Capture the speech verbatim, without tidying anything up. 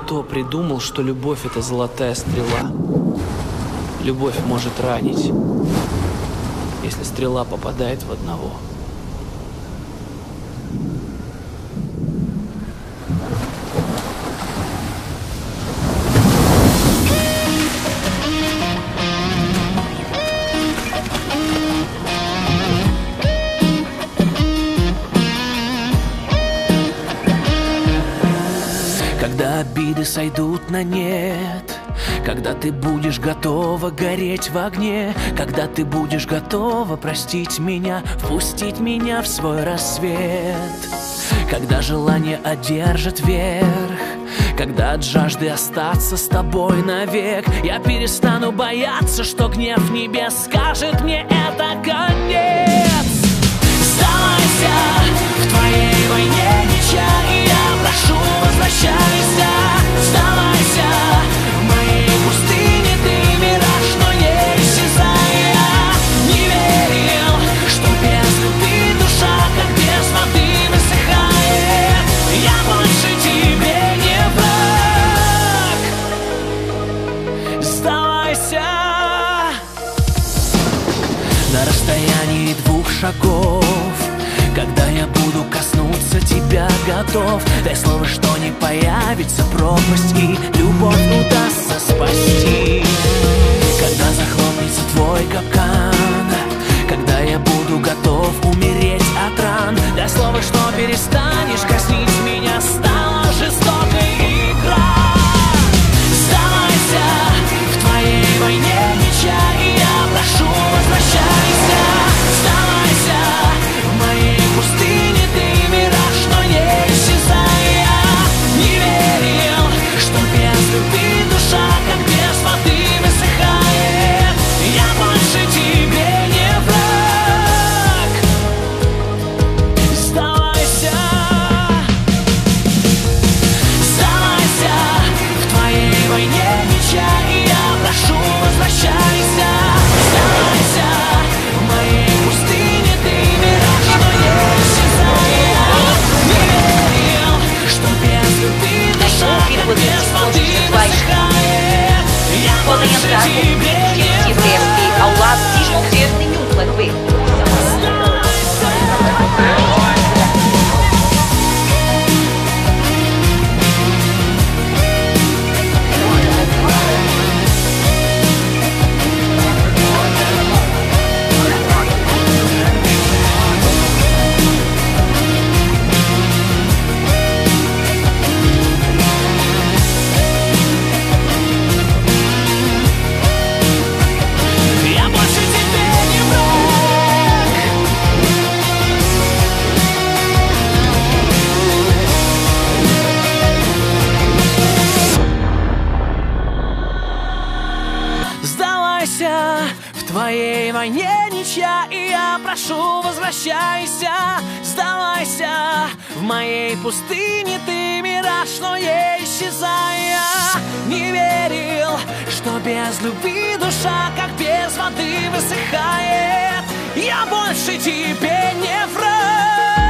кто придумал, что любовь — это золотая стрела. Любовь может ранить, если стрела попадает в одного. Когда обиды сойдут на нет, когда ты будешь готова гореть в огне, когда ты будешь готова простить меня, впустить меня в свой рассвет, когда желание одержит верх, когда от жажды остаться с тобой навек, я перестану бояться, что гнев небес скажет мне это конец. Сдавайся, в твоей войне ничья, и я прошу, возвращайся. Сдавайся, в моей пустыне ты мираж, но не исчезай. Я не верил, что без любви душа, как без воды, высыхает. Я больше тебе не враг. Сдавайся. На расстоянии двух шагов, когда я буду коснуться тебя готов, дай слово, что не появится пропасть, и любовь удастся спасти. Когда захлопнется твой капкан, когда я буду готов умереть от ран, дай слово, что перестанешь коснить меня, стала жестокой игра. Сдавайся, в твоей войне ничья, и я прошу, возвращайся. Сдавайся, в моей пустыне ты мираж, но не исчезай. Я не верил, что без любви душа, как без воды, высыхает. Я больше тебе не враг. Сдавайся. Сдавайся, в твоей войне ничья, и я прошу, возвращайся. Сдавайся, в моей пустыне ты мираж, но не исчезай. Я не верил, что без любви душа, как без воды, высыхает. Я больше тебе не враг. Я больше тебе не враг. Сдавайся, в твоей войне ничья, и я прошу, возвращайся. Сдавайся, в моей пустыне ты мираж, но не исчезай. Я не верил, что без любви душа, как без воды, высыхает. Я больше тебе не враг.